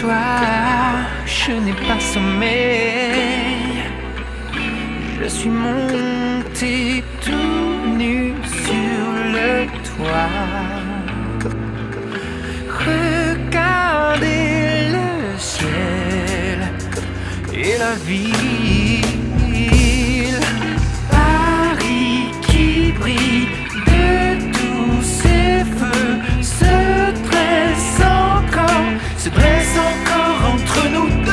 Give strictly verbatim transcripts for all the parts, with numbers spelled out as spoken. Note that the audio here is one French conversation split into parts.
toi, je n'ai pas sommeil. Je suis monté tout nu sur le toit. Regardez le ciel et la ville. Paris qui brille de tous ses feux se dresse encore, se dresse encore entre nous deux.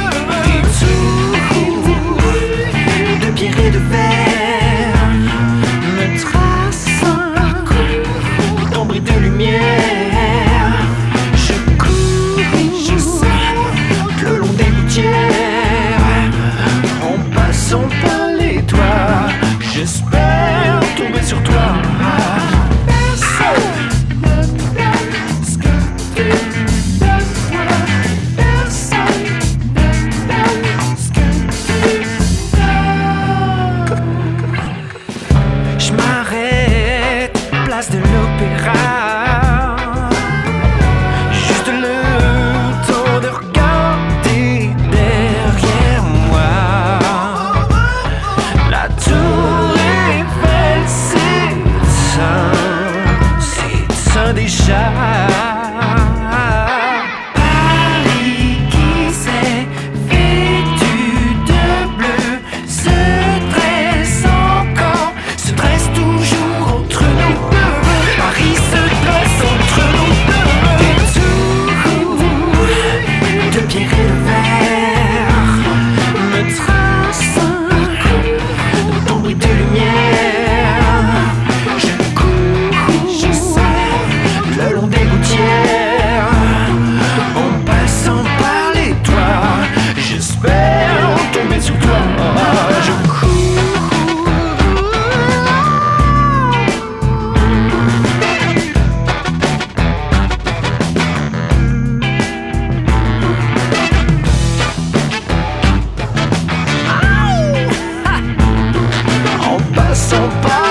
Des tours de pierre et de verre me tracent un parcours d'ombre et de lumière. Je cours, je sais, le long des gouttières, en passant par les toits. J'espère tomber sur toi. Personne ne donne ce que tu donnes moi. Personne ne donne ce que tu donnes. Je m'arrête, place de l'Opéra, juste le temps de regarder derrière moi. La tour Eiffel s'éteint, s'éteint déjà. Paris qui s'est vêtu de bleu se dresse encore, se dresse toujours entre nous deux. Paris se dresse entre nous deux. Des tours de pierre et de verre me tracent un parcours d'ombre et de lumière. Je cours, je sais, le long des gouttières, en passant par les toits. J'espère tomber sur toi. Je cours. En passant par